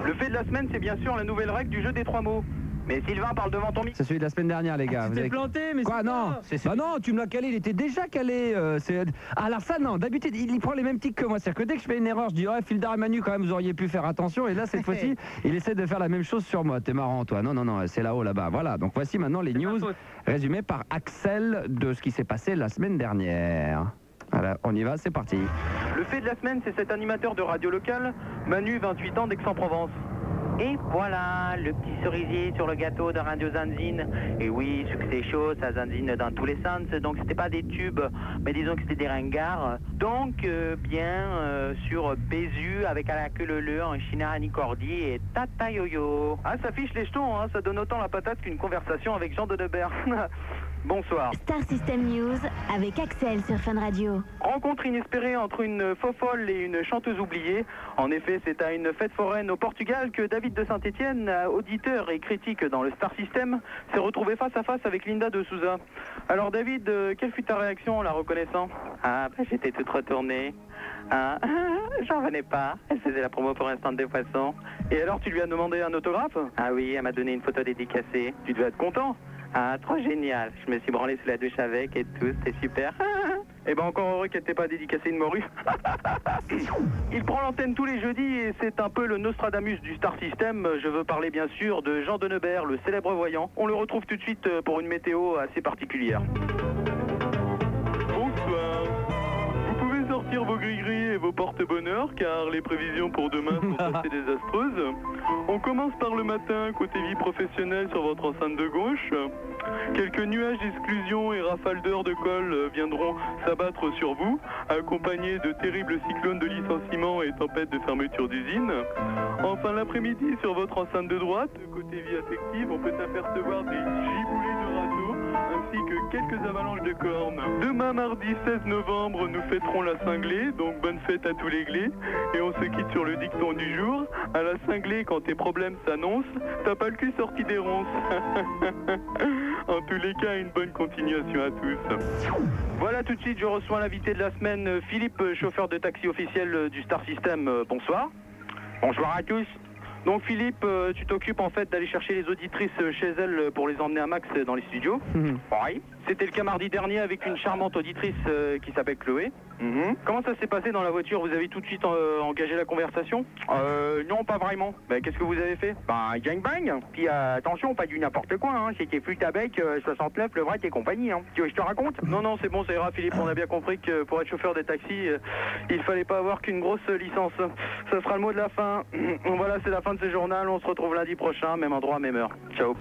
Le fait de la semaine, c'est bien sûr la nouvelle règle du jeu des 3 mots. Mais Sylvain parle devant ton micro. C'est celui de la semaine dernière, les gars. Tu t'es planté, mais quoi, c'est non pas... Bah non, tu me l'as calé, il était déjà calé. Ah, alors ça, non. D'habitude, il prend les mêmes tics que moi. C'est-à-dire que dès que je fais une erreur, je dis, ouais, Fildar et Manu, quand même, vous auriez pu faire attention. Et là, cette fois-ci, il essaie de faire la même chose sur moi. T'es marrant, toi. Non, c'est là-haut, là-bas. Voilà. Donc voici maintenant les news résumées par Axel de ce qui s'est passé la semaine dernière. Voilà, on y va, c'est parti. Le fait de la semaine, c'est cet animateur de radio locale, Manu, 28 ans, d'Aix-en-Provence. Et voilà, le petit cerisier sur le gâteau de Radio Zanzine. Et oui, succès chaud, ça zanzine dans tous les sens. Donc c'était pas des tubes, mais disons que c'était des ringards. Donc sur Bézu avec à la queue leu en China Anicordi et Tata Yo-Yo. Ah, ça fiche les jetons, hein, ça donne autant la patate qu'une conversation avec Jean Dodebert. Bonsoir. Star System News avec Axel sur Fun Radio. Rencontre inespérée entre une fofolle et une chanteuse oubliée. En effet, c'est à une fête foraine au Portugal que David de Saint-Étienne, auditeur et critique dans le Star System, s'est retrouvé face à face avec Linda de Souza. Alors David, quelle fut ta réaction en la reconnaissant? Ah, j'étais toute retournée. Ah, j'en revenais pas. Elle faisait la promo pour Instant des Poissons. Et alors, tu lui as demandé un autographe? Ah oui, elle m'a donné une photo dédicacée. Tu devais être content. Ah, trop génial. Je me suis branlé sous la douche avec et tout, c'était super. Eh ben encore heureux qu'elle t'ait pas dédicacé une morue. Il prend l'antenne tous les jeudis et c'est un peu le Nostradamus du Star System. Je veux parler bien sûr de Jean Denebert, le célèbre voyant. On le retrouve tout de suite pour une météo assez particulière. Bonsoir. Vous pouvez sortir vos gris-gris et vos porte-bonheur car les prévisions pour demain sont assez désastreuses. On commence par le matin, côté vie professionnelle sur votre enceinte de gauche. Quelques nuages d'exclusion et rafales d'heures de colle viendront s'abattre sur vous, accompagnés de terribles cyclones de licenciements et tempêtes de fermeture d'usines. Enfin, l'après-midi, sur votre enceinte de droite, côté vie affective, on peut apercevoir des giboulées de râteaux, ainsi que quelques avalanches de cornes. Demain, mardi 16 novembre, nous fêterons la cinglée, donc bonne fête à tous les glés. Et on se quitte sur le dicton du jour. À la cinglée, quand tes problèmes s'annoncent, t'as pas le cul sorti des ronces. En tous les cas, une bonne continuation à tous. Voilà, tout de suite, je reçois l'invité de la semaine, Philippe, chauffeur de taxi officiel du Star System. Bonsoir. Bonsoir à tous. Donc Philippe, tu t'occupes en fait d'aller chercher les auditrices chez elles pour les emmener à Max dans les studios. Oui. C'était le cas mardi dernier avec une charmante auditrice qui s'appelle Chloé. Comment ça s'est passé dans la voiture? Vous avez tout de suite engagé la conversation? Non, pas vraiment. Qu'est-ce que vous avez fait? Gangbang. Puis attention, pas du n'importe quoi, hein. C'était flûte à bec, 69, le vrai et compagnie, hein. Tu veux que je te raconte? Non, c'est bon, ça ira Philippe, on a bien compris que pour être chauffeur des taxis, il fallait pas avoir qu'une grosse licence. Ça sera le mot de la fin. Voilà, c'est la fin de ce journal, on se retrouve lundi prochain, même endroit, même heure. Ciao.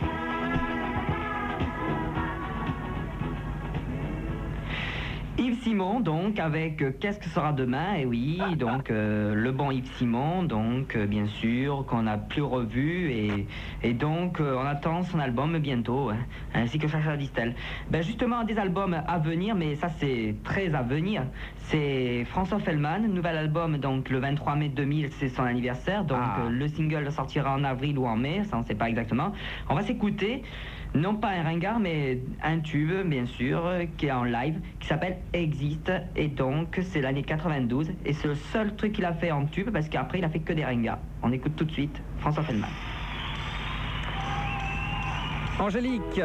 Yves Simon, donc, avec Qu'est-ce que sera demain? Et oui, donc, le bon Yves Simon, donc, bien sûr, qu'on n'a plus revu, et donc, on attend son album bientôt, hein, ainsi que Chacha Distel. Justement, des albums à venir, mais ça, c'est très à venir. C'est François Fellman, nouvel album, donc, le 23 mai 2000, c'est son anniversaire, donc, le single sortira en avril ou en mai, ça, on ne sait pas exactement. On va s'écouter. Non pas un ringard, mais un tube, bien sûr, qui est en live, qui s'appelle Existe, et donc c'est l'année 92, et c'est le seul truc qu'il a fait en tube, parce qu'après il a fait que des ringards. On écoute tout de suite François Fellman. Angélique.